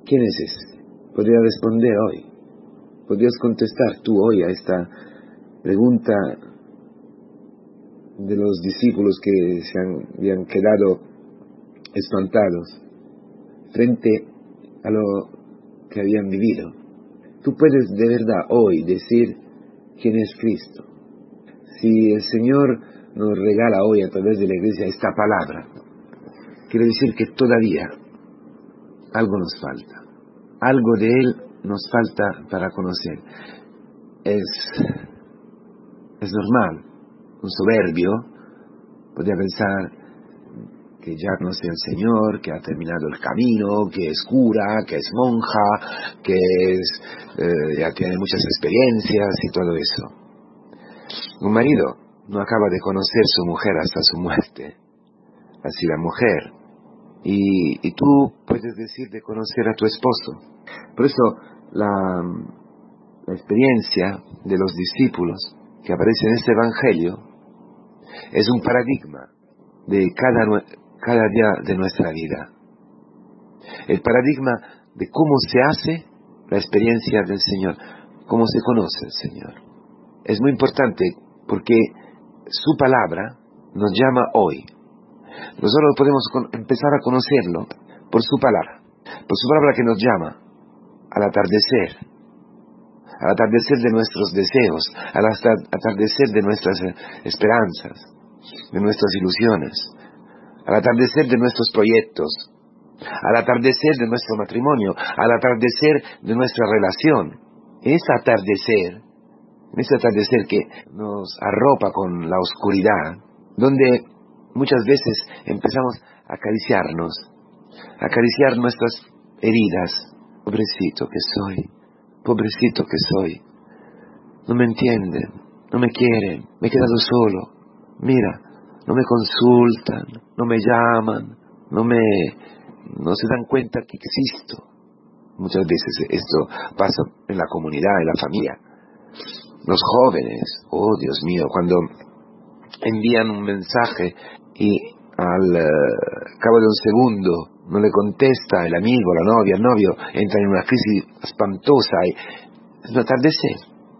¿Quién es ese? Podría responder hoy. Podrías contestar tú hoy a esta pregunta de los discípulos que habían quedado espantados frente a lo que habían vivido. Tú puedes de verdad hoy decir quién es Cristo. Si el Señor nos regala hoy a través de la Iglesia esta palabra, quiere decir que todavía algo nos falta. Algo de Él nos falta para conocer. Es normal. Un soberbio podría pensar que ya conoce al Señor, que ha terminado el camino, que es cura, que es monja, que ya tiene muchas experiencias y todo eso. Un marido no acaba de conocer su mujer hasta su muerte. Así la mujer. Y tú puedes decir de conocer a tu esposo. Por eso la experiencia de los discípulos que aparece en este Evangelio es un paradigma de cada día de nuestra vida. El paradigma de cómo se hace la experiencia del Señor, cómo se conoce el Señor. Es muy importante porque su palabra nos llama hoy. Nosotros podemos empezar a conocerlo por su palabra que nos llama al atardecer de nuestros deseos, al atardecer de nuestras esperanzas, de nuestras ilusiones, al atardecer de nuestros proyectos, al atardecer de nuestro matrimonio, al atardecer de nuestra relación. En ese atardecer que nos arropa con la oscuridad, donde muchas veces empezamos a acariciar nuestras heridas. Pobrecito que soy, no me entienden, no me quieren, me he quedado solo, mira, no me consultan, no me llaman, no se dan cuenta que existo. Muchas veces esto pasa en la comunidad, en la familia. Los jóvenes, oh Dios mío, cuando envían un mensaje y al cabo de un segundo no le contesta el amigo, la novia, el novio, entra en una crisis espantosa y es un atardecer.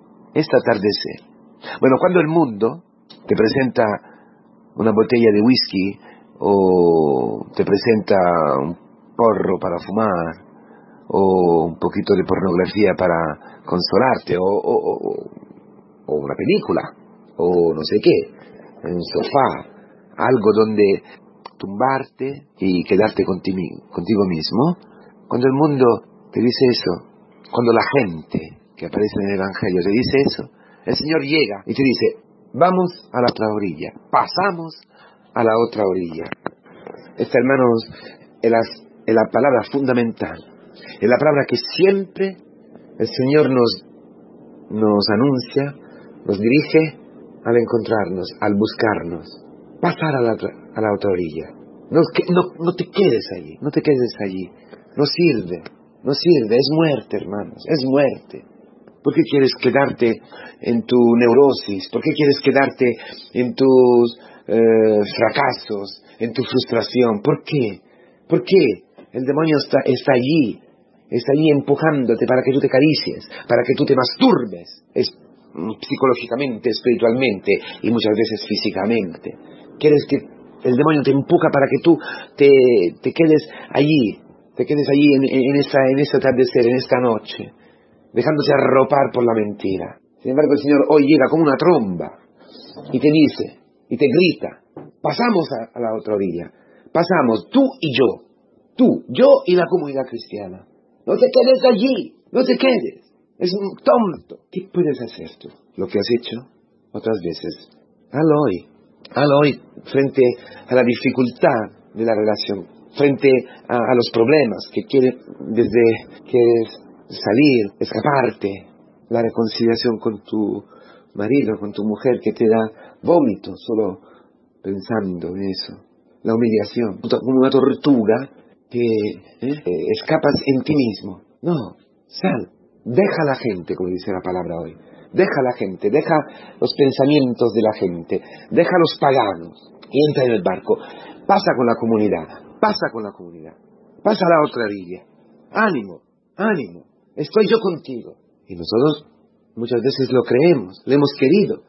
Bueno, cuando el mundo te presenta una botella de whisky o te presenta un porro para fumar o un poquito de pornografía para consolarte o una película o no sé qué, en un sofá, algo donde tumbarte y quedarte contigo mismo. Cuando el mundo te dice eso, cuando la gente que aparece en el Evangelio te dice eso, el Señor llega y te dice, vamos a la otra orilla, pasamos a la otra orilla. Esta, hermanos, es la palabra fundamental, es la palabra que siempre el Señor nos anuncia, nos dirige al encontrarnos, al buscarnos, pasar a la otra orilla. No te quedes allí, no sirve, es muerte, hermanos, es muerte. ¿Por qué quieres quedarte en tu neurosis? ¿Por qué quieres quedarte en tus fracasos, en tu frustración? ¿Por qué? El demonio está allí empujándote para que tú te acaricies, para que tú te masturbes, psicológicamente, espiritualmente y muchas veces físicamente. Quieres que el demonio te empuja para que tú te quedes allí en este atardecer, en esta noche, dejándose arropar por la mentira. Sin embargo, el Señor hoy llega como una tromba y te dice, y te grita, pasamos a la otra orilla, pasamos tú y yo y la comunidad cristiana. No te quedes allí, no te quedes, es un tonto. ¿Qué puedes hacer tú? Lo que has hecho otras veces, hazlo hoy frente a la dificultad de la relación, frente a los problemas que quieres salir, escaparte, la reconciliación con tu marido, con tu mujer que te da vómito solo pensando en eso, la humillación, como una tortuga que escapas en ti mismo. No, sal, deja a la gente, como dice la palabra hoy, deja a la gente, deja los pensamientos de la gente, deja a los paganos y entra en el barco, pasa con la comunidad, pasa a la otra orilla, ánimo, ánimo, estoy yo contigo. Y nosotros muchas veces lo creemos, le hemos creído,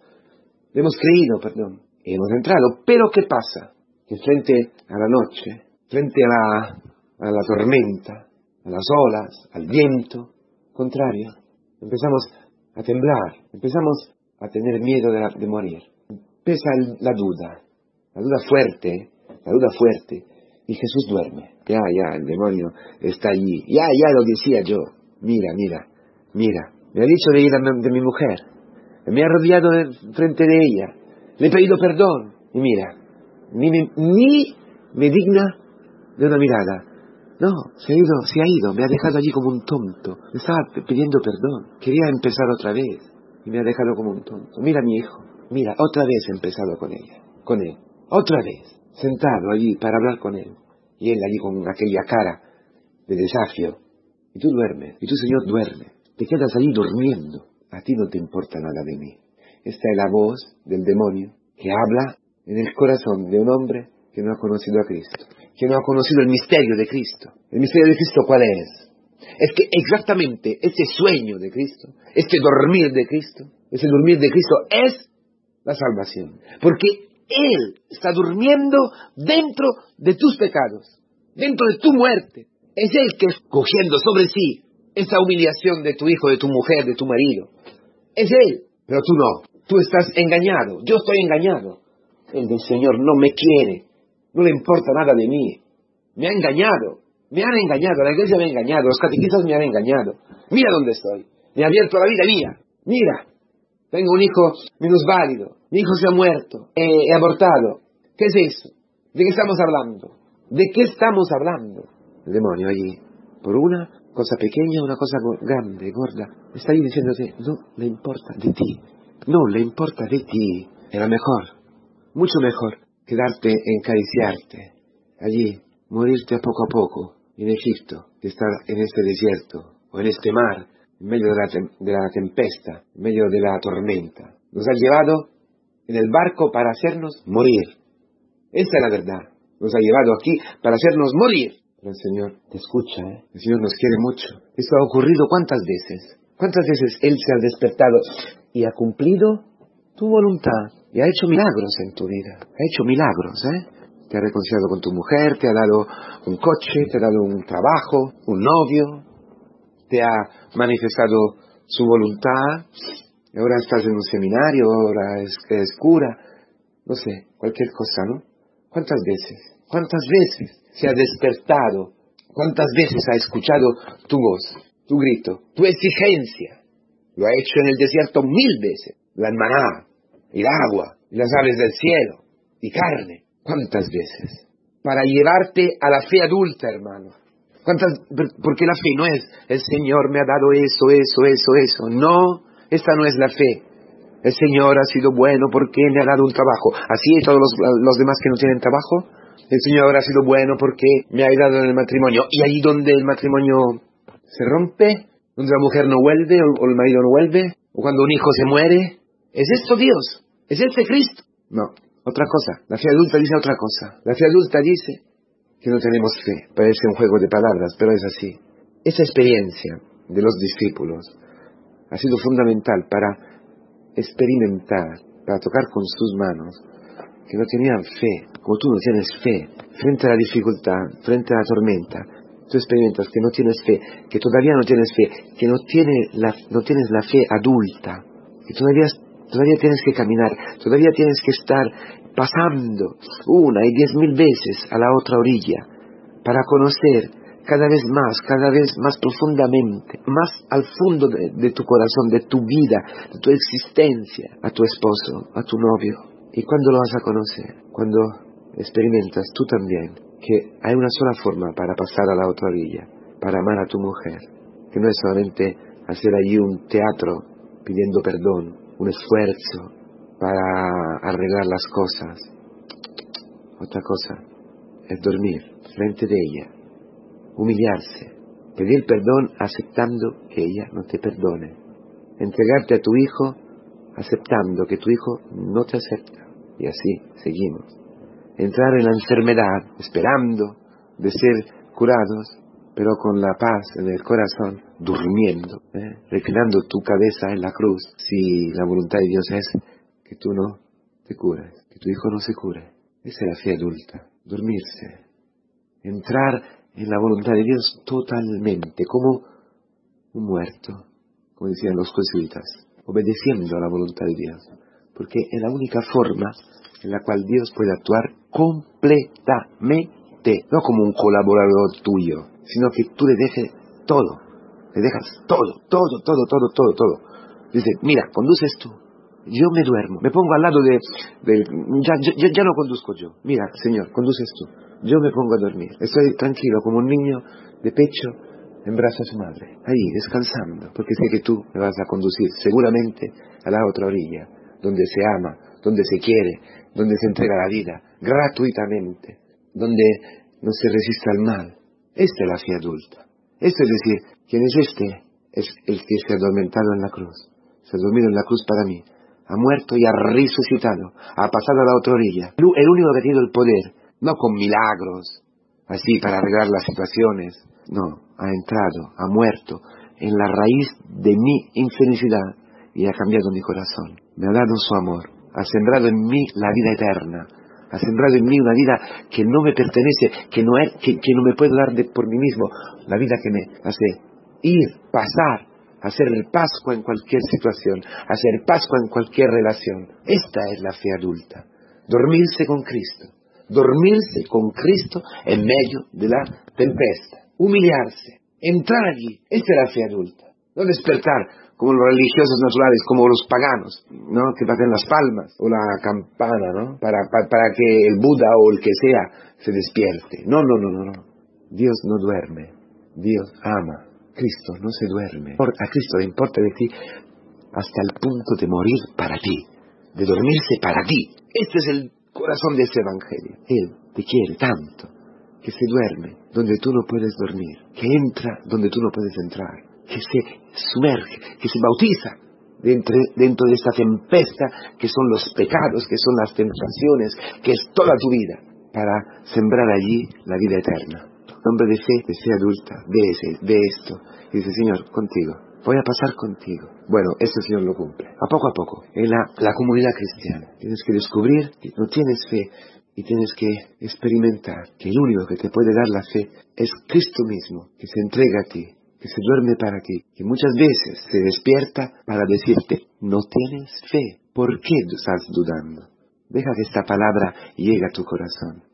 y hemos entrado. Pero ¿qué pasa? Que frente a la noche, frente a la tormenta, a las olas, al viento contrario, empezamos a temblar, empezamos a tener miedo de morir. Empieza la duda fuerte, y Jesús duerme. Ya, el demonio está allí. Ya lo decía yo. Mira, me ha dicho de ir de mi mujer, me ha rodeado frente de ella, le he pedido perdón, y mira, ni me digna de una mirada. No, se ha ido, me ha dejado allí como un tonto, me estaba pidiendo perdón, quería empezar otra vez, y me ha dejado como un tonto. Mira mi hijo, mira, otra vez he empezado con él, otra vez, sentado allí para hablar con él, y él allí con aquella cara de desafío, y tú duermes, y tu Señor duerme, te quedas allí durmiendo, a ti no te importa nada de mí. Esta es la voz del demonio que habla en el corazón de un hombre que no ha conocido a Cristo, que no ha conocido el misterio de Cristo. ¿El misterio de Cristo cuál es? Es que exactamente ese sueño de Cristo, este dormir de Cristo, ese dormir de Cristo es la salvación. Porque Él está durmiendo dentro de tus pecados, dentro de tu muerte. Es Él que está cogiendo sobre sí esa humillación de tu hijo, de tu mujer, de tu marido. Es Él, pero tú no. Tú estás engañado, yo estoy engañado. El del Señor no me quiere, no le importa nada de mí. Me han engañado, la iglesia me ha engañado, los catequistas me han engañado. Mira dónde estoy, me ha abierto la vida mía. Mira, tengo un hijo minusválido, mi hijo se ha muerto, he abortado. ¿Qué es eso? ¿De qué estamos hablando? ¿De qué estamos hablando? El demonio allí, por una cosa pequeña, una cosa grande, gorda, está ahí diciéndote, no le importa de ti. No le importa de ti. Era mejor, mucho mejor, quedarte en acariciarte, allí, morirte poco a poco, en Egipto, que estar en este desierto, o en este mar, en medio de la tempesta, en medio de la tormenta. Nos ha llevado en el barco para hacernos morir. Esta es la verdad. Nos ha llevado aquí para hacernos morir. Pero el Señor te escucha, ¿eh? El Señor nos quiere mucho. Esto ha ocurrido ¿cuántas veces? ¿Cuántas veces Él se ha despertado y ha cumplido tu voluntad? Y ha hecho milagros en tu vida. Ha hecho milagros, ¿eh? Te ha reconciliado con tu mujer, te ha dado un coche, te ha dado un trabajo, un novio, te ha manifestado su voluntad. Y ahora estás en un seminario, ahora es cura, no sé, cualquier cosa, ¿no? ¿Cuántas veces se ha despertado? ¿Cuántas veces ha escuchado tu voz, tu grito, tu exigencia? Lo ha hecho en el desierto 1000 veces. La maná, el agua, y las aves del cielo, y carne. ¿Cuántas veces? Para llevarte a la fe adulta, hermano. Porque la fe no es, el Señor me ha dado eso. No, esta no es la fe. El Señor ha sido bueno porque me ha dado un trabajo. Así todos los demás que no tienen trabajo. El Señor ha sido bueno porque me ha ayudado en el matrimonio. Y ahí donde el matrimonio se rompe, donde la mujer no vuelve o el marido no vuelve, o cuando un hijo se muere, ¿es esto Dios? ¿Es este Cristo? No, otra cosa. La fe adulta dice otra cosa. La fe adulta dice que no tenemos fe. Parece un juego de palabras, pero es así. Esa experiencia de los discípulos ha sido fundamental para experimentar, para tocar con sus manos, que no tenían fe, como tú no tienes fe, frente a la dificultad, frente a la tormenta. Tú experimentas que no tienes fe, que todavía no tienes fe, que no tienes la fe adulta, que todavía tienes que caminar, todavía tienes que estar pasando 1 y 10,000 veces a la otra orilla, para conocer cada vez más profundamente, más al fondo de tu corazón, de tu vida, de tu existencia, a tu esposo, a tu novio. ¿Y cuándo lo vas a conocer? Cuando experimentas tú también que hay una sola forma para pasar a la otra orilla, para amar a tu mujer, que no es solamente hacer allí un teatro pidiendo perdón, un esfuerzo para arreglar las cosas. Otra cosa es dormir frente de ella, humillarse, pedir perdón aceptando que ella no te perdone, entregarte a tu hijo aceptando que tu hijo no te acepta, y así seguimos. Entrar en la enfermedad esperando de ser curados pero con la paz en el corazón, durmiendo, reclinando tu cabeza en la cruz, si la voluntad de Dios es que tú no te cures, que tu hijo no se cure. Esa es la fe adulta, dormirse, entrar en la voluntad de Dios totalmente, como un muerto, como decían los jesuitas, obedeciendo a la voluntad de Dios, porque es la única forma en la cual Dios puede actuar completamente, no como un colaborador tuyo, sino que tú le dejes todo, le dejas todo. Dice, mira, conduces tú, yo me duermo, me pongo al lado ya no conduzco yo, mira, Señor, conduces tú, yo me pongo a dormir, estoy tranquilo como un niño de pecho en brazos a su madre, ahí descansando, porque sé que tú me vas a conducir seguramente a la otra orilla, donde se ama, donde se quiere, donde se entrega la vida gratuitamente, donde no se resiste al mal. Esta es la fe adulta. Esto es decir, ¿quién es este? Es el que se ha adormentado en la cruz, se ha dormido en la cruz para mí, ha muerto y ha resucitado, ha pasado a la otra orilla, el único que ha tenido el poder, no con milagros, así para arreglar las situaciones, no, ha entrado, ha muerto en la raíz de mi infelicidad y ha cambiado mi corazón, me ha dado su amor, ha sembrado en mí la vida eterna, ha sembrado en mí una vida que no me pertenece, que no me puedo dar por mí mismo, la vida que me hace ir, pasar, hacer Pascua en cualquier situación, hacer Pascua en cualquier relación. Esta es la fe adulta, dormirse con Cristo en medio de la tempesta, humillarse, entrar allí. Esta es la fe adulta, no despertar como los religiosos naturales, como los paganos, ¿no? Que baten las palmas o la campana, ¿no? Para que el Buda o el que sea se despierte. No. Dios no duerme, Dios ama. Cristo no se duerme. A Cristo le importa de ti hasta el punto de morir para ti, de dormirse para ti. Este es el corazón de ese evangelio. Él te quiere tanto que se duerme donde tú no puedes dormir, que entra donde tú no puedes entrar, que se sumerge, que se bautiza dentro de esta tempesta que son los pecados, que son las tentaciones, que es toda tu vida, para sembrar allí la vida eterna. Hombre de fe adulta, de esto, y dice, Señor, contigo, voy a pasar contigo. Bueno, esto el Señor lo cumple, a poco, en la comunidad cristiana. Tienes que descubrir que no tienes fe, y tienes que experimentar que el único que te puede dar la fe es Cristo mismo, que se entrega a ti, que se duerme para ti, que muchas veces se despierta para decirte, no tienes fe, ¿por qué estás dudando? Deja que esta palabra llegue a tu corazón.